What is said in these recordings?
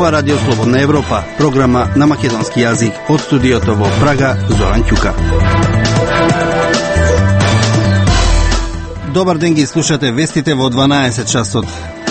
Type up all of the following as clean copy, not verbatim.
Ова Радио Слободна Европа, програма на македонски јазик од студиото во Прага, Зоран Ќука. Добар ден, ги слушате вестите во 12 часот.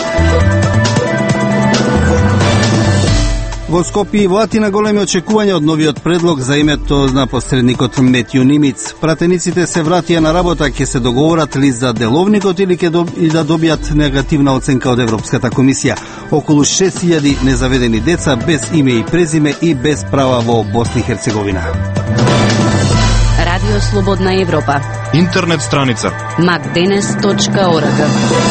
Во Скопје и во Атина големи очекувања од новиот предлог за името на посредникот Метју Нимиц. Пратениците се вратија на работа, ќе се договорат ли за деловникот или ќе да добијат негативна оценка од Европската комисија. Околу 6000 незаведени деца без име и презиме и без права во Босна и Херцеговина. Радио Слободна Европа. Интернет страница macdenes.org.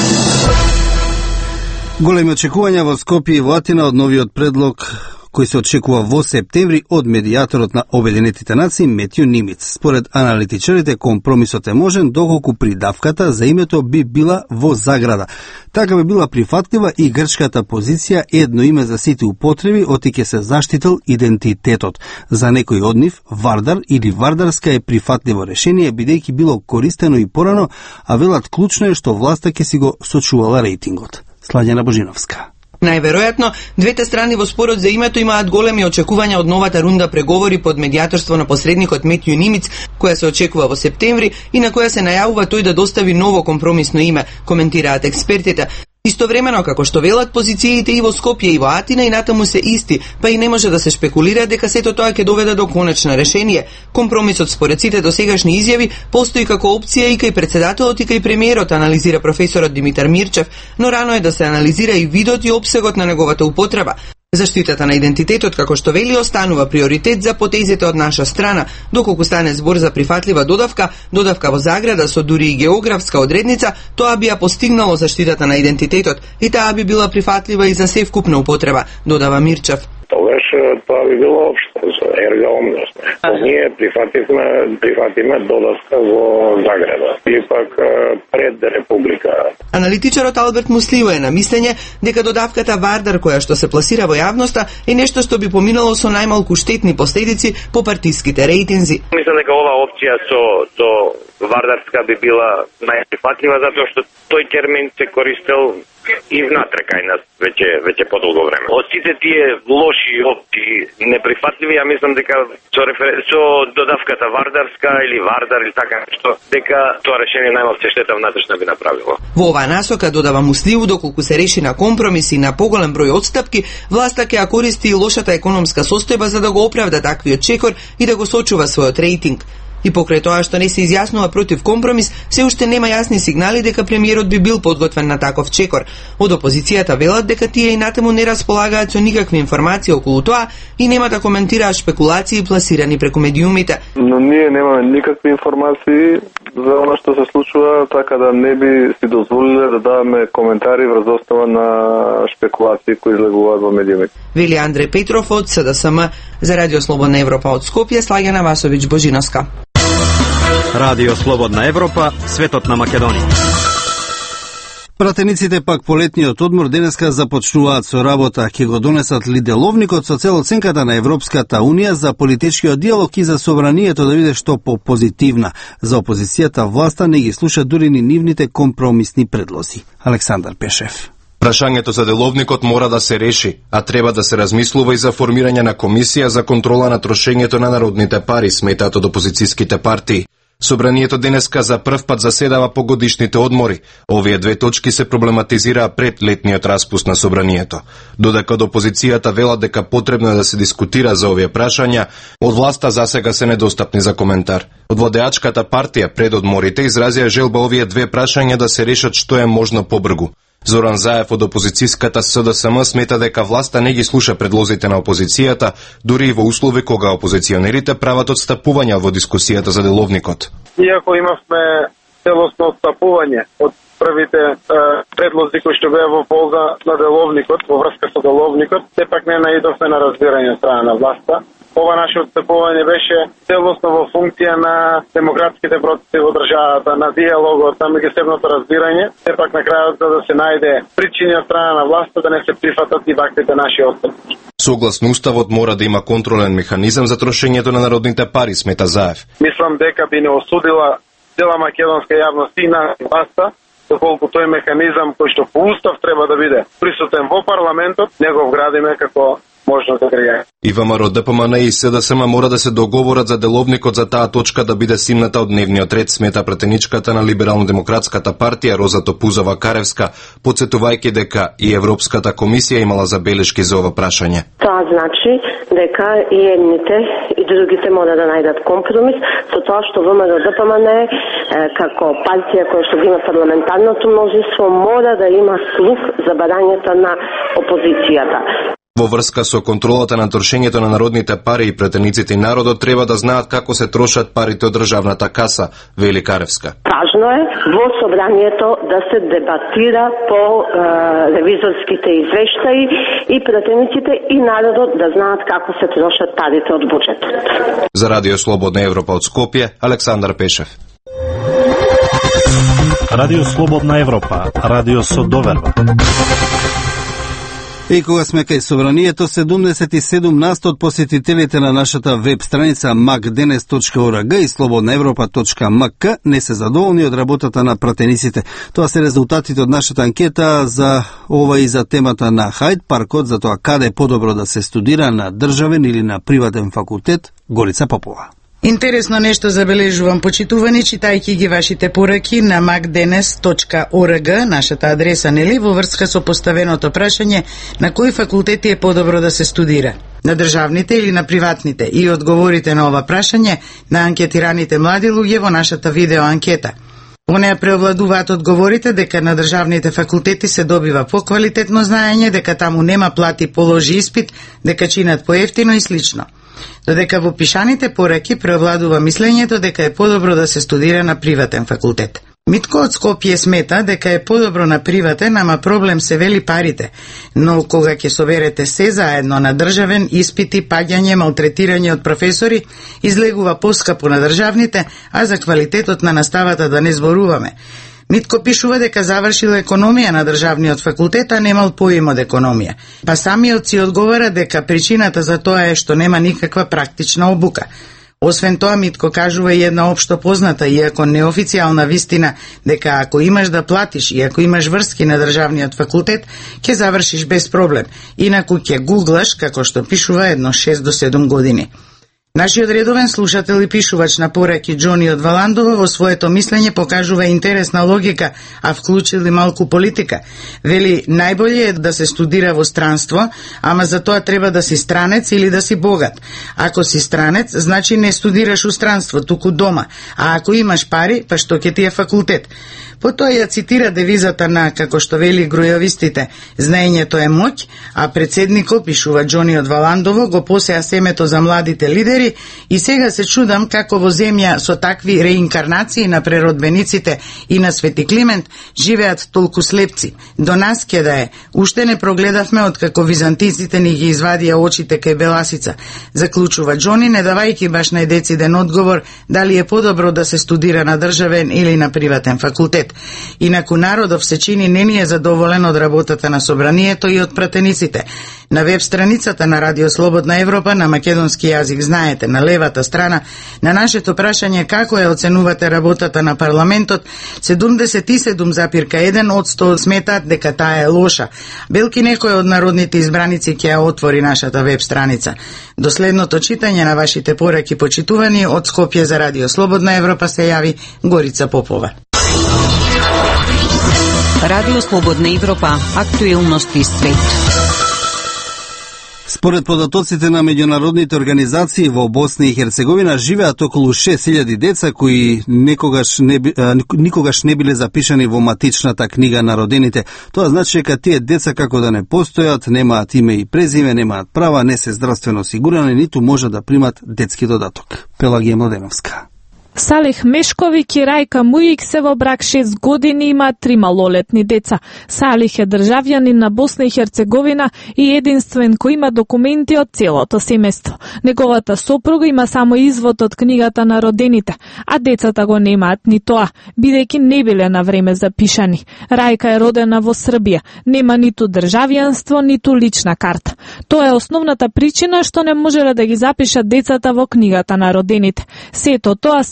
Големи очекувања во Скопје и во Атина од новиот предлог кој се очекува во септември од медијаторот на Обединетите нации Метју Нимиц. Според аналитичарите, компромисот е можен доколку придавката за името би била во заграда. Така би била прифатлива и грчката позиција едно име за сите употреби, оти ќе се заштитил идентитетот. За некој од нив, Вардар или Вардарска е прифатливо решение, бидејќи било користено и порано, а велат клучно е што власта ќе си го сочувала рейтингот. Сладјана Божиновска. Најверојатно, двете страни во спорот за името имаат големи очекувања од новата рунда преговори под медијаторство на посредникот Метју Нимиц, која се очекува во септември и на која се најавува тој да достави ново компромисно име, коментираат експертите. Истовремено, како што велат, позициите и во Скопје и во Атина и натаму се исти, па и не може да се шпекулира дека сето тоа ќе доведе до конечно решение. Компромисот според сите досегашни изјави постои како опција и кај председателот и кај премиерот, анализира професорот Димитар Мирчев, но рано е да се анализира и видот и опсегот на неговата употреба. Заштитата на идентитетот, како што вели, останува приоритет за потезите од наша страна, доколку стане збор за прифатлива додавка во заграда со дури и географска одредница, тоа би ја постигнало заштитата на идентитетот и таа би била прифатлива и за севкупна употреба, додава Мирчев. Тогаш тоа би било општо, ерга омност. Ние прифатиме додавка во заграда, ипак пред Република. Аналитичарот Алберт Муслио е на мислење дека додавката Вардар, која што се пласира во јавноста, е нешто што би поминало со најмалку штетни последици по партиските рейтинзи. Мислам дека оваа опција со Вардарска би била најприфатлива, затоа што тој термин се користел и внатре кај нас веќе подолго време. Од сите тие лоши опции неприфатливи, ја мислам дека со додавката Вардарска или Вардар или така нешто, дека тоа решение најмалку штета внатрешна би направило. Во оваа насока, додава Муслиу, доколку се реши на компромиси и на поголем број отстапки, власта ќе ја користи и лошата економска состојба за да го оправда таквиот чекор и да го сочува својот рейтинг. И покрај тоа што не се изјаснува против компромис, се уште нема јасни сигнали дека премиерот би бил подготвен на таков чекор. Од опозицијата велат дека тие и натаму не располагаат со никакви информации околу тоа и нема да коментираат шпекулации пласирани преку медиумите. Но ние немаме никакви информации за она што се случува, така да не би си дозволиле да даваме коментари врз основа на шпекулации кои излегуваат во медиумите. Вели Андреј Петров од СДСМ за Радио Слободна Европа од Скопје, Слагена Васовиќ Божиновска. Радио Слободна Европа, светот на Македонија. Пратениците пак по летниот одмор денеска започнуваат со работа. Ќе го донесат ли деловникот со цел оценката на Европската Унија за политичкиот диалог и за собранието да биде што по-позитивна. За опозицијата власта не ги слуша дури ни нивните компромисни предлози. Александар Пешев. Прашањето за деловникот мора да се реши, а треба да се размислува и за формирање на комисија за контрола на трошењето на народните пари, сметаат од опозицијските партии. Собранието денеска за прв пат заседава по годишните одмори. Овие две точки се проблематизираа пред летниот распуст на собранието. Додека од опозицијата велат дека потребно е да се дискутира за овие прашања, од власта засега се недостапни за коментар. Од владеачката партија пред одморите изразија желба овие две прашања да се решат што е можно побрзо. Зоран Заев од опозицијската СДСМ смета дека власта не ги слуша предлозите на опозицијата, дури и во услови кога опозиционерите прават отстапувања во дискусијата за деловникот. Иако имавме целосно отстапување од првите предлози кои што беа во полза на деловникот, во врска со деловникот, сепак не наидовме на разбирање од страна на власта. Ова наше отстапување беше целосно во функција на демократските процеси во државата, на диалогот, на меѓусебното разбирање, сепак на крајот за да се најде причини од страна на власта да не се прифатат и ваквите наши отстапки. Согласно уставот мора да има контролен механизам за трошењето на народните пари, смета Заев. Мислам дека би не осудила цела македонска јавност и на власта доколку тој механизам кој што по устав треба да биде присутен во парламентот, не го вградиме како можност агрегација. И ВМРО, ДПМН и СДСМ мора да се договорат за деловникот за таа точка да биде симната од дневниот ред, смета претеничката на Либерално-демократската партија Роза Топузова-Каревска, подсетувајќи дека и Европската комисија имала забелешки за ова прашање. Тоа значи дека и едните и другите мора да најдат компромис со тоа што ВМРО ДПМН како партија која што има парламентарното мнозинство мора да има слух за барањата на опозицијата. Во врска со контролата на трошењето на народните пари и претениците и народот треба да знаат како се трошат парите од државната каса, вели Каревска. Важно е во собранието да се дебатира по ревизорските извештаи и претениците и народот да знаат како се трошат парите од буџетот. За Радио Слободна Европа од Скопје, Александар Пешев. Радио Слободна Европа, радио со доверба. И кога сме кај собранието, 77% од посетителите на нашата веб страница macdenes.org и slobodnaevropa.mk не се задоволни од работата на пратениците. Тоа се резултатите од нашата анкета за ова и за темата на Хајд паркот, за тоа каде е подобро да се студира, на државен или на приватен факултет. Горица Попова. Интересно нешто забележувам, почитувани, читајќи ги вашите пораки на macdenes.org, нашата адреса, нели, во врска со поставеното прашање на кои факултети е подобро да се студира, на државните или на приватните, и одговорите на ова прашање на анкетираните млади луѓе во нашата видеоанкета. Во неја преовладуваат одговорите дека на државните факултети се добива поквалитетно знаење, дека таму нема плати, положи испит, дека чинат поевтино и слично. Додека во пишаните пораки преовладува мислењето дека е подобро да се студира на приватен факултет. Митко од Скопје смета дека е подобро на приватен, ама проблем се вели парите, но кога ќе соберете се заедно на државен, испити, паѓање, малтретирање од професори, излегува поскапо на државните, а за квалитетот на наставата да не зборуваме. Митко пишува дека завршил економија на државниот факултет, а немал поим од економија. Па самиот си одговара дека причината за тоа е што нема никаква практична обука. Освен тоа, Митко кажува и една општо позната, иако неофицијална вистина, дека ако имаш да платиш и ако имаш врски на државниот факултет, ќе завршиш без проблем. Инаку ќе гуглаш, како што пишува, едно 6 до 7 години. Нашиот редовен слушател и пишувач на пораки Џони од Валандово во своето мислење покажува интересна логика, а вклучил и малку политика. Вели, најболje е да се студира во странство, ама за тоа треба да си странец или да си богат. Ако си странец, значи не студираш у странство, туку дома, а ако имаш пари, па што ќе ти е факултет. Потоа ја цитира девизата на, како што вели грујовистите, знаењето е моќ, а председникот, пишува Џони од Валандово, го посеа семето за младите лидери и сега се чудам како во земја со такви реинкарнации на преродбениците и на Свети Климент живеат толку слепци. До нас ке да е. Уште не прогледавме откако византиците ни ги извадија очите кај Беласица. Заклучува Џони, не давајќи баш најдециден одговор дали е подобро да се студира на државен или на приватен факултет. Инаку народов се чини не ни е задоволен од работата на собранието и од пратениците. На веб страницата на Радио Слободна Европа на македонски јазик, знаете, на левата страна, на нашето прашање како ја оценувате работата на парламентот, 77,1% од 100 сметаат дека таа е лоша. Белки некој од народните избраници ќе ја отвори нашата веб страница. До следното читање на вашите пораки, почитувани, од Скопје за Радио Слободна Европа се јави Горица Попова. Радио Слободна Европа, актуелности свет. Според податоците на меѓународните организации во Босна и Херцеговина живеат околу 6000 деца кои никогаш не биле запишани во матичната книга на родените. Тоа значи дека тие деца како да не постојат, немаат име и презиме, немаат права, не се здравствено осигурани, ниту може да примат детски додаток. Пелагија Младеновска. Салих Мешковиќ и Рајка Мујик се во брак 6 години, има 3 малолетни деца. Салих е државјанин на Босна и Херцеговина и единствен кој има документи од целото семејство. Неговата сопруга има само извод од книгата на родените, а децата го немаат ни тоа, бидејќи не биле на време запишани. Рајка е родена во Србија, нема ниту државјанство, ниту лична карта. Тоа е основната причина што не можеле да ги запишат децата во книгата на родените. Сето тоа се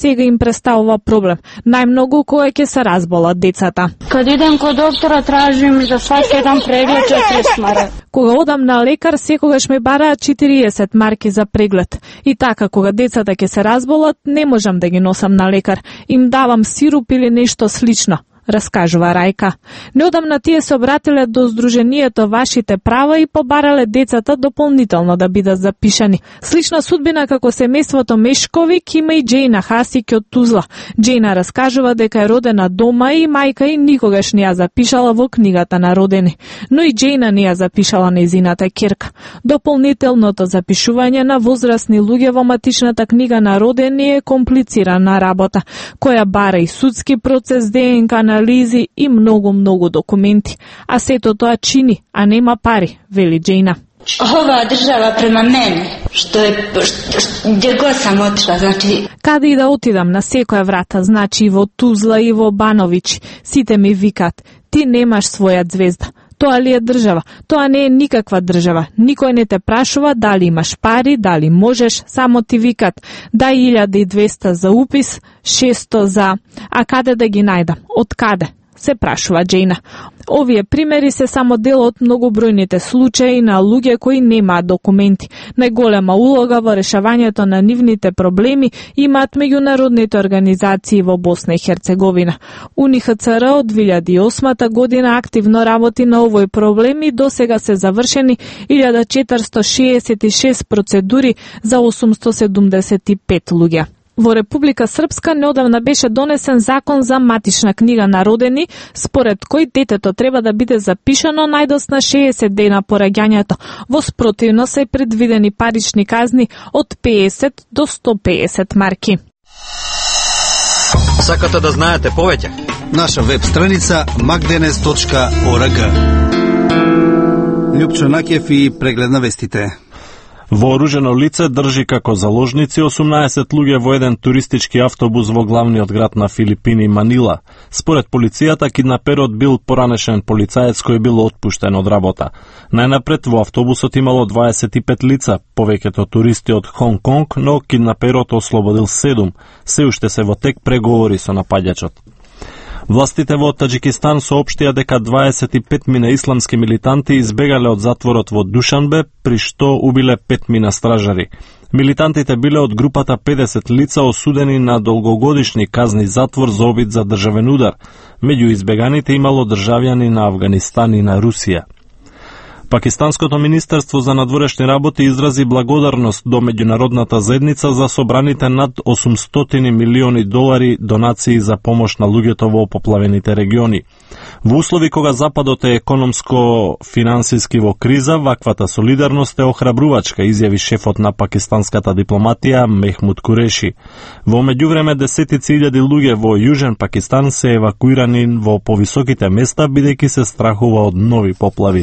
сега им представува проблем. Најмногу кога ќе се разболат децата. Кад идем код доктора тражим за сваки еден преглед 40 марки. Кога одам на лекар, секогаш ме бараат 40 марки за преглед. И така, кога децата ќе се разболат, не можам да ги носам на лекар. Им давам сируп или нешто слично, раскажува Рајка. Неодамна тие се обратиле до Сдруженијето Вашите права и побарале децата дополнително да бидат запишани. Слична судбина како семејството Мешковик има и Џејна Хасик од Тузла. Џејна раскажува дека е родена дома и мајка и никогаш не ја запишала во книгата на родени. Но и Џејна не ја запишала нејзината ќерка. Дополнителното запишување на возрастни луѓе во матичната книга на родени е комплицирана работа, која бара и судски процес, ДНК анализи и многу документи. А сето тоа чини, а нема пари, вели Џејна. Ова држава према мене, где го сам отишла, значи... Каде и да отидам, на секоја врата, значи и во Тузла и во Бановиќ, сите ми викат, ти немаш своја звезда. Тоа ли е држава? Тоа не е никаква држава. Никој не те прашува дали имаш пари, дали можеш, само ти викат дај 1200 за упис, 600 за... А каде да ги најдам? Од каде? Се прашува Џејна. Овие примери се само дел од многобројните случаи на луѓе кои немаат документи. Најголема улога во решавањето на нивните проблеми имаат меѓународните организации во Босна и Херцеговина. УНИХЦР од 2008 година активно работи на овој проблем и досега се завршени 1466 процедури за 875 луѓе. Во Република Српска неодамна беше донесен закон за матична книга на родени, според кој детето треба да биде запишано најдосна 60 дена по раѓањето. Во спротивно се предвидени парични казни од 50 до 150 марки. Сакате да знаете повеќе? Наша веб страница magdenes.org. Лјупчо Накев и преглед на вестите. Вооружено лице држи како заложници 18 луѓе во еден туристички автобус во главниот град на Филипини, Манила. Според полицијата, киднаперот бил поранешен полицаец кој бил отпуштен од работа. Најнапред во автобусот имало 25 лица, повеќето туристи од Хонг Конг, но киднаперот ослободил 7. Се уште се во тек преговори со напаѓачот. Властите во Таџикистан соопштија дека 25 мина исламски милитанти избегале од затворот во Душанбе, при што убиле 5 мина стражари. Милитантите биле од групата 50 лица осудени на долгогодишни казни затвор за обид за државен удар. Меѓу избеганите имало државјани на Авганистан и на Русија. Пакистанското министерство за надворешни работи изрази благодарност до меѓународната заедница за собраните над 800 милиони долари донации за помош на луѓето во поплавените региони. Во услови кога Западот е економско-финансиски во криза, ваквата солидарност е охрабрувачка, изјави шефот на пакистанската дипломатија Мехмуд Куреши. Во меѓувреме десетици илјади луѓе во Јужен Пакистан се евакуирани во повисоките места бидејќи се страхува од нови поплави.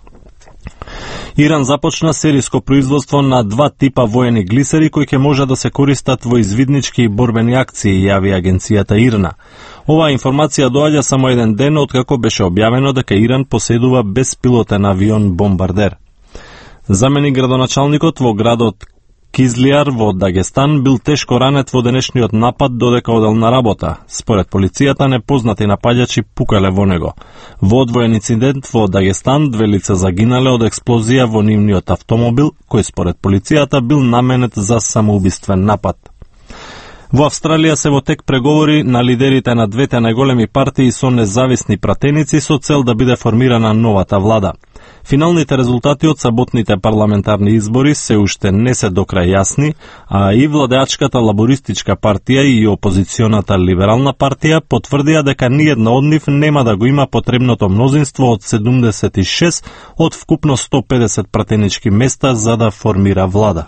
Иран започна сериско производство на 2 типа воени глисери кои ќе може да се користат во извиднички и борбени акции, јави агенцијата ИРНА. Оваа информација доаѓа само еден ден откако беше објавено дека Иран поседува беспилотен авион бомбардер. Заменик градоначалникот во градот Кизлијар во Дагестан бил тешко ранет во денешниот напад додека одел на работа. Според полицијата, непознати напаѓачи пукале во него. Во одвоен инцидент во Дагестан 2 лица загинале од експлозија во нивниот автомобил, кој според полицијата бил наменет за самоубиствен напад. Во Австралија се во тек преговори на лидерите на двете најголеми партии со независни пратеници со цел да биде формирана новата влада. Финалните резултати од саботните парламентарни избори се уште не се до крај јасни, а и владеачката лабористичка партија и опозиционата либерална партија потврдија дека ниедна од нив нема да го има потребното мнозинство од 76 од вкупно 150 пратенички места за да формира влада.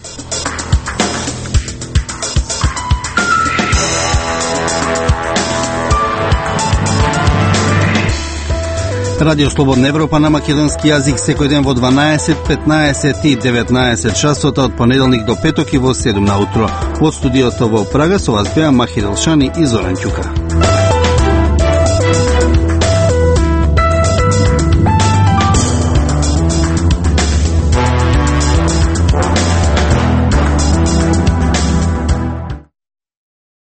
Радио Слободна Европа на македонски јазик секој ден во 12, 15 и 19 часота од понеделник до петок и во 7 наутро. Од студиото во Прага со вас беа Махи Делшани и Зоран Ќука.